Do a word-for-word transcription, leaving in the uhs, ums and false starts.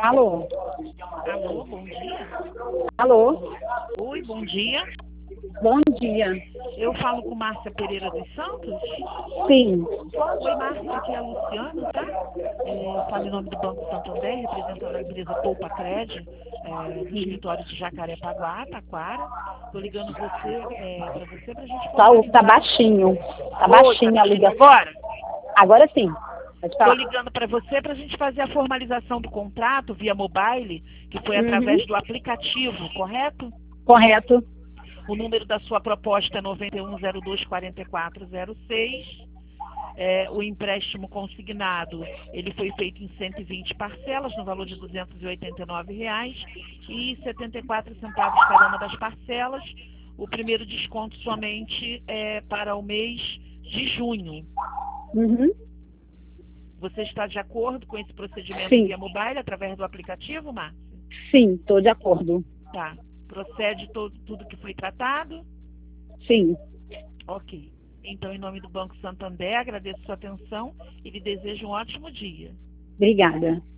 Alô? Alô, bom dia. Alô? Oi, bom dia. Bom dia. Eu falo com Márcia Pereira dos Santos. Sim. Oi, Márcia, aqui é a Luciana, tá? É, eu falo em nome do Banco Santander, representando a empresa Poupa Cred, é, do escritório de Jacarepaguá, Taquara. Estou ligando você, é, para você para a gente Tá, formalizar. tá baixinho. Tá Oi, tá baixinho me a ouvindo ligação. agora? Agora sim. Pode Estou falar. ligando para você para a gente fazer a formalização do contrato via mobile, que foi Uhum. através do aplicativo, correto? Correto. O número da sua proposta é nove um zero dois quatro quatro zero seis. É, o empréstimo consignado, ele foi feito em cento e vinte parcelas, no valor de duzentos e oitenta e nove reais e setenta e quatro centavos cada uma das parcelas. O primeiro desconto somente é para o mês de junho. Uhum. Você está de acordo com esse procedimento Sim. via mobile, através do aplicativo, Márcia? Sim, estou de acordo. Tá. Procede todo, tudo que foi tratado? Sim. Ok. Então, em nome do Banco Santander, agradeço sua atenção e lhe desejo um ótimo dia. Obrigada.